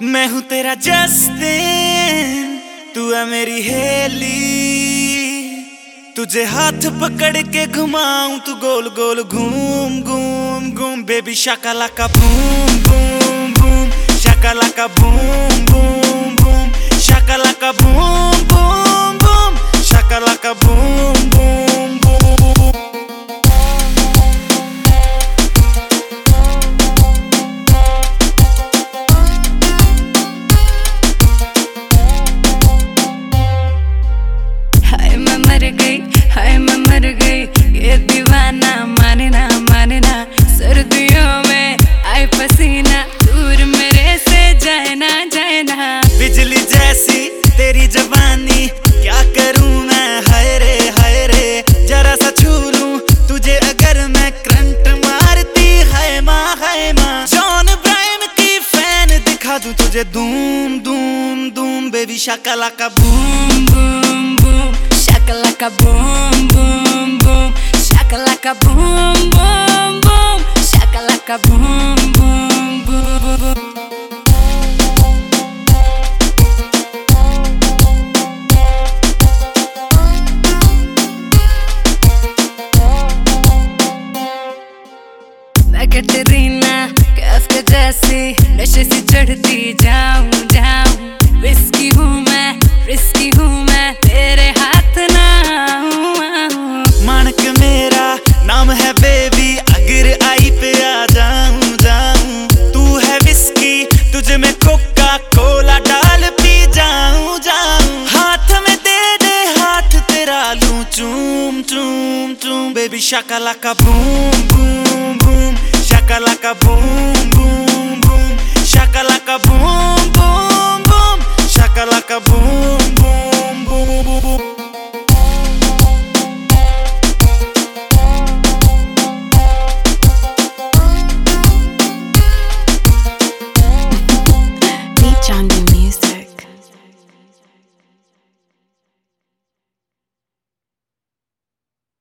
मैं हूँ तेरा जस्टिन, तू है मेरी हेली। तुझे हाथ पकड़ के घुमाऊं, तू गोल गोल घूम घूम घूम। बेबी शाकालाका बूम बूम बूम, शाकालाका बूम बूम बूम, शाकालाका बूम बूम बूम, शाकालाका बूम बूम बूम। हाय मैं मर गई, ये दीवाना माने ना। सर्दियों में आए पसीना, दूर मेरे से जाए ना। बिजली जैसी तेरी जवानी, क्या करूं मैं, हाय रे। जरा सा छू लूं तुझे अगर मैं, करंट मारती है माँ। जॉन ब्रायन की फैन दिखा दूं तुझे, धूम धूम धूम। बेबी शाकालाका boom boom boom, shakalaka boom boom boom, shakalaka boom boom boom, shakalaka boom boom boom. मैं कैटरीना कैफ के जैसी नशे से चढ़ती जाऊं। विस्की हूँ मैं, रिस्की हूँ मैं, तेरे हाथ ना आऊं। मानक मेरा नाम है बेबी, अगर आई पे आ जाऊं। तू है विस्की, तुझे मैं कोका कोला डाल पी जाऊं। हाथ में दे हाथ तेरा लूं, चूम। बेबी शाकालाका बूम बूम बूम, शाकालाका बूम बूम बूम, शाकालाका बूम बूम बूम, शाकालाका बूम।